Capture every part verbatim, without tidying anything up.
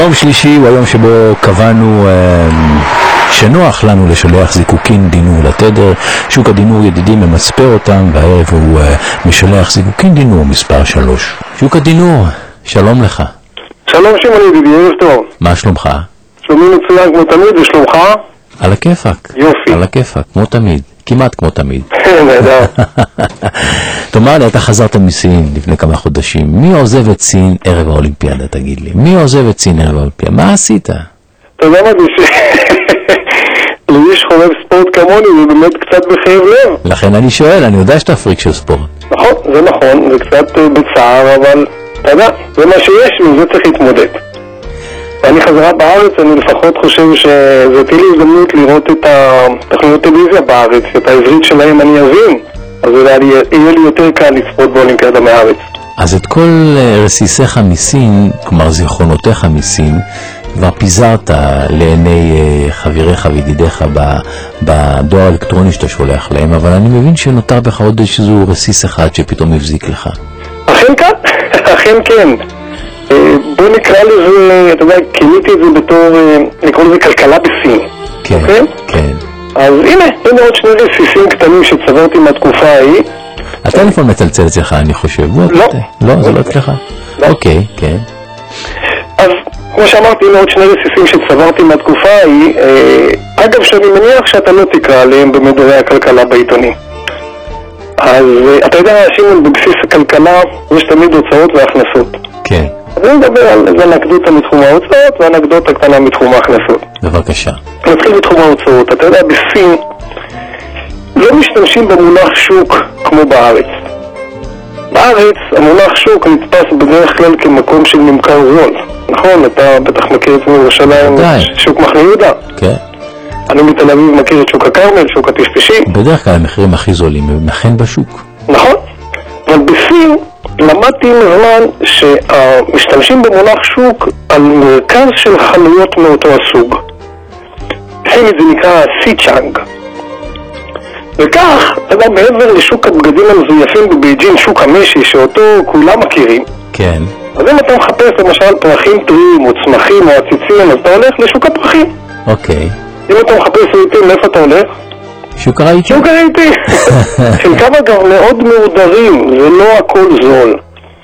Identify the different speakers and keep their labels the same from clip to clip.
Speaker 1: יום שלישי הוא היום שבו קבענו שנוח לנו לשלח זיקוקין דינור לתדר. שוק הדינור ידידי ממצפר אותם, והערב הוא משלח זיקוקין דינור מספר שלוש. שוק הדינור, שלום לך.
Speaker 2: שלום שמעון ידידי, ערב טוב.
Speaker 1: מה שלומך?
Speaker 2: שלומי מצוין כמו תמיד, ושלומך?
Speaker 1: על הכיפק.
Speaker 2: יופי.
Speaker 1: על הכיפק, כמו תמיד. כמעט כמו תמיד.
Speaker 2: נהדר.
Speaker 1: תאמר לי, אתה חזרת מסין לפני כמה חודשים. מי עוזב את סין ערב האולימפיאדה, תגיד לי? מי עוזב את סין ערב האולימפיאדה? מה עשית?
Speaker 2: אתה יודע מה זה? למי שחובב ספורט כמוני, זה באמת קצת בכאב לב.
Speaker 1: לכן אני שואל, אני יודע שאתה פריק של ספורט.
Speaker 2: נכון, זה נכון, זה קצת בצער, אבל אתה יודע, זה מה שיש, וזה צריך להתמודד. ואני חזרה בארץ, אני לפחות חושב שזאת תהיה לי הזדמנות לראות את התוכניות טלוויזיה בארץ, את העברית שלהם אני אבין, אז יהיה לי יותר קל לצפות באולימפיאדה מהארץ.
Speaker 1: אז את כל רסיסיך מסין, כלומר זיכרונותיך מסין, כבר פיזרת לעיני חבריך וידידיך בדואר האלקטרוני שאתה שולח להם, אבל אני מבין שנותר בך עוד איזשהו רסיס אחד שפתאום הבזיק לך.
Speaker 2: אכן כן, אכן כן. בוא נקרא לזה, אתה יודע, כיניתי את זה בתור, נקרא לזה כלכלה בסין.
Speaker 1: כן, כן.
Speaker 2: אז הנה, הנה עוד שני רסיסים קטנים שצברתי מהתקופה ההיא.
Speaker 1: הטלפון מצלצל אצלך, אני חושב.
Speaker 2: לא.
Speaker 1: לא, זה לא אצלך? אוקיי, כן.
Speaker 2: אז כמו שאמרתי, הנה עוד שני רסיסים שצברתי מהתקופה ההיא, אגב שאני מניח שאתה לא תקרא עליהם במדורי הכלכלה בעיתונים. אז אתה יודע, שמעון, בבסיס הכלכלה יש תמיד הוצאות והכנסות.
Speaker 1: כן.
Speaker 2: אז אני מדבר על איזה אנקדוטה מתחום ההוצאות ואנקדוטה קטנה מתחום ההכנסות.
Speaker 1: בבקשה.
Speaker 2: נתחיל בתחום ההוצאות. אתה יודע, בסין לא משתמשים במונח שוק כמו בארץ. בארץ המונח שוק נתפס בדרך כלל כמקום של ממכר זול. נכון, אתה בטח מכיר את מירושלים, שוק מחנה יהודה.
Speaker 1: כן.
Speaker 2: אני מתל אביב מכיר את שוק הכרמל, שוק התשפשים.
Speaker 1: בדרך כלל המחירים הכי זולים הם אכן בשוק.
Speaker 2: נכון, אבל בסין למדתי מזמן שמשתמשים במונח שוק על מרכז של חנויות מאותו הסוג. בסינית זה נקרא סיצ'אנג. וכך, אתה יודע, מעבר לשוק הבגדים המזויפים בבייג'ין, שוק המשי, שאותו כולם מכירים.
Speaker 1: כן.
Speaker 2: אז אם אתה מחפש למשל פרחים טריים או צמחים או עציצים, אז אתה הולך לשוק הפרחים.
Speaker 1: אוקיי.
Speaker 2: אם אתה מחפש רהיטים, לאיפה אתה הולך?
Speaker 1: שוק הרהיטים.
Speaker 2: שוק הרהיטים. חלקם אגב מאוד מאודרים, זה לא הכל זול.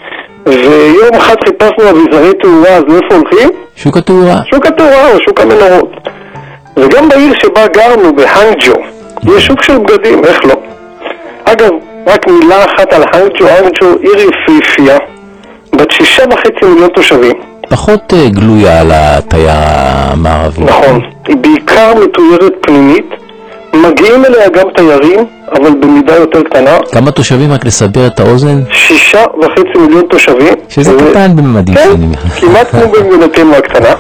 Speaker 2: ויום אחד חיפשנו אביזרי תאורה, אז לאיפה הולכים?
Speaker 1: שוק התאורה.
Speaker 2: שוק התאורה או שוק המנורות. וגם בעיר שבה גרנו, בהנג'ו, יש שוק של בגדים, איך לא? אגב, רק מילה אחת על הנג'ו, הנג'ו עיר יפהפייה, בת שישה וחצי מיליון תושבים.
Speaker 1: פחות גלויה על התייר המערבי.
Speaker 2: נכון, היא בעיקר מתוירת פנימית, מגיעים אליה גם תיירים, אבל במידה יותר קטנה.
Speaker 1: כמה תושבים, רק לסבר את האוזן?
Speaker 2: שישה וחצי מיליון תושבים.
Speaker 1: שזה ו... קטן בממדים שונים.
Speaker 2: כן, כמעט כמו במדינתנו הקטנה.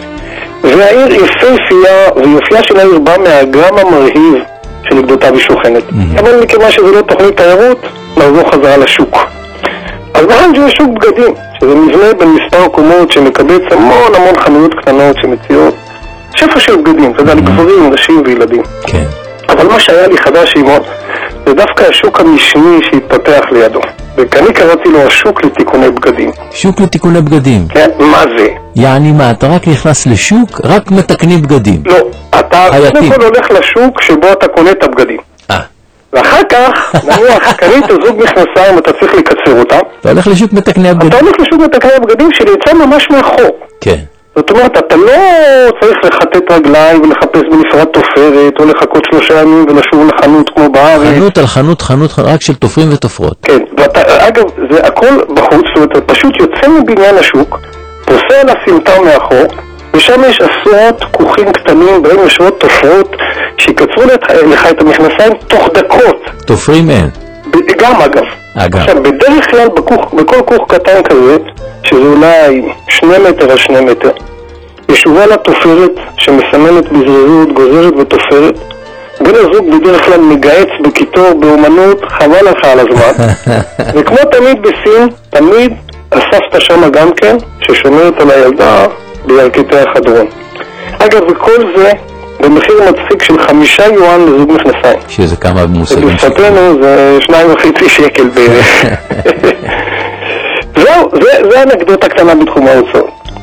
Speaker 2: והעיר יפהפייה, ויופייה של העיר בא מהאגם המרהיב שנגדותיו היא שוכנת. אבל מכיוון שזה לא תוכנית תיירות, נחזור חזרה לשוק. אז בהנג'ו יש שוק בגדים, שזה מבנה בין מספר קומות שמקבץ המון המון חנויות קטנות שמציעות שפע של בגדים, אתה יודע, לגברים, נשים וילדים.
Speaker 1: כן.
Speaker 2: אבל מה שהיה לי חדש עימות, זה דווקא השוק המשני שהתפתח לידו. וכאני קראתי לו השוק לתיקוני בגדים.
Speaker 1: שוק לתיקוני בגדים?
Speaker 2: כן, מה זה?
Speaker 1: יעני מה, אתה רק נכנס לשוק, רק מתקנים בגדים?
Speaker 2: לא, אתה קודם כל הולך לשוק שבו אתה קונה את הבגדים.
Speaker 1: אה.
Speaker 2: ואחר כך, נניח, קנית זוג מכנסיים, אתה צריך לקצר אותם.
Speaker 1: אתה הולך לשוק מתקני הבגדים?
Speaker 2: אתה הולך לשוק מתקני הבגדים שנמצא ממש מאחור.
Speaker 1: כן.
Speaker 2: זאת אומרת, אתה לא צריך לחטט רגליים ולחפש בנפרד תופרת, או לחכות שלושה ימים ולשוב לחנות כמו בארץ.
Speaker 1: חנות על חנות, חנות, רק של תופרים ותופרות.
Speaker 2: כן, ואתה, אגב, זה הכל בחוץ, זאת אומרת, אתה פשוט יוצא מבניין השוק, פוסע על הסמטה מאחור, ושם יש עשרות כוכים קטנים, בהם יש עוד תופרות, שיקצרו לך את המכנסיים תוך דקות.
Speaker 1: תופרים אין.
Speaker 2: גם אגב.
Speaker 1: אגב.
Speaker 2: עכשיו, בדרך כלל בכוך, בכל כוך קטן כזה, שזה אולי שני מטר על שני מטר, ישובה לה תופרת שמסמנת בזריזות, גוזרת ותופרת. בן הזוג בדרך כלל מגייץ בקיטור, באומנות, חבל לך על הזמן. וכמו תמיד בסין, תמיד הסבתא שמה גם כן, ששומרת על הילדה בירכתי החדרון. אגב, וכל זה במחיר מצחיק של חמישה יואן לזוג מכנסיים.
Speaker 1: שזה כמה מושגים?
Speaker 2: ובשפתנו זה שניים וחצי שקל בערך. זהו, זה, זה אנקדוטה קטנה בתחום ההוצאות.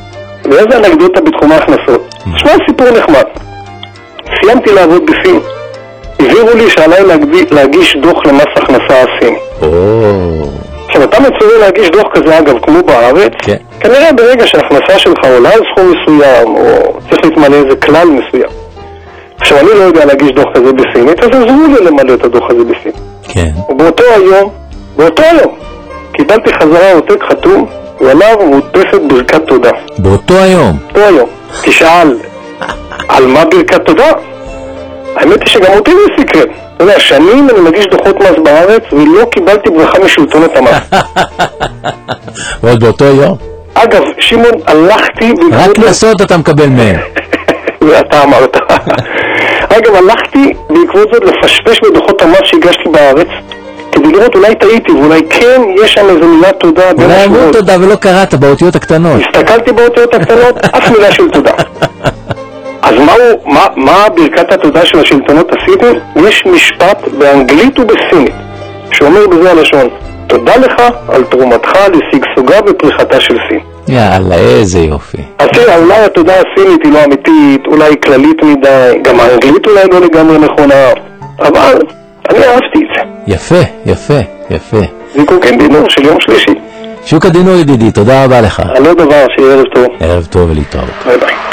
Speaker 2: ואיזה אנקדוטה בתחום ההכנסות. שמע סיפור נחמד. סיימתי לעבוד בסין. הבהירו לי שעליי להגיש דוח למס הכנסה הסיני. עכשיו, אתה מצווה להגיש דוח כזה, אגב, כמו בארץ, כנראה ברגע שההכנסה שלך עולה על סכום מסוים, או צריך להתמלא איזה כלל מסוים. עכשיו, אני לא יודע להגיש דוח כזה בסינית, אז עזרו לי למלא את הדוח הזה בסינית.
Speaker 1: כן.
Speaker 2: ובאותו היום, באותו היום, קיבלתי חזרה עותק חתום, ועליו מודפסת ברכת תודה.
Speaker 1: באותו היום?
Speaker 2: באותו היום. תשאל, על מה ברכת תודה? האמת היא שגם אותי זה סקרן. אתה יודע, שנים אני מגיש דוחות מס בארץ, ולא קיבלתי ברכה משלטונות המס.
Speaker 1: ועוד באותו יום?
Speaker 2: אגב, שמעון, הלכתי...
Speaker 1: רק קנסות אתה מקבל מהם.
Speaker 2: ואתה אמרת. אגב, הלכתי בעקבות זאת לפשפש בדוחות המס שהגשתי בארץ, כדי לראות אולי טעיתי, ואולי כן יש שם איזו מילה תודה.
Speaker 1: אולי אמרו תודה ולא קראת באותיות הקטנות.
Speaker 2: הסתכלתי באותיות הקטנות, אף מילה של תודה. אז מהו, מה, מה ברכת התודה של השלטונות הסינים? יש משפט באנגלית ובסינית שאומר בזה הלשון: תודה לך על תרומתך לשגשוגה ופריחתה של סין.
Speaker 1: יאללה, איזה יופי.
Speaker 2: אז תראה, אולי התודה הסינית היא לא אמיתית, אולי כללית מדי, גם האנגלית אולי לא לגמרי נכונה, אבל אני אהבתי את זה.
Speaker 1: יפה, יפה, יפה.
Speaker 2: זיקוקין דינור של יום שלישי.
Speaker 1: שוקה דינור ידידי, תודה רבה לך.
Speaker 2: על עוד דבר, שיהיה ערב טוב.
Speaker 1: ערב טוב ולהתראות.
Speaker 2: ביי ביי.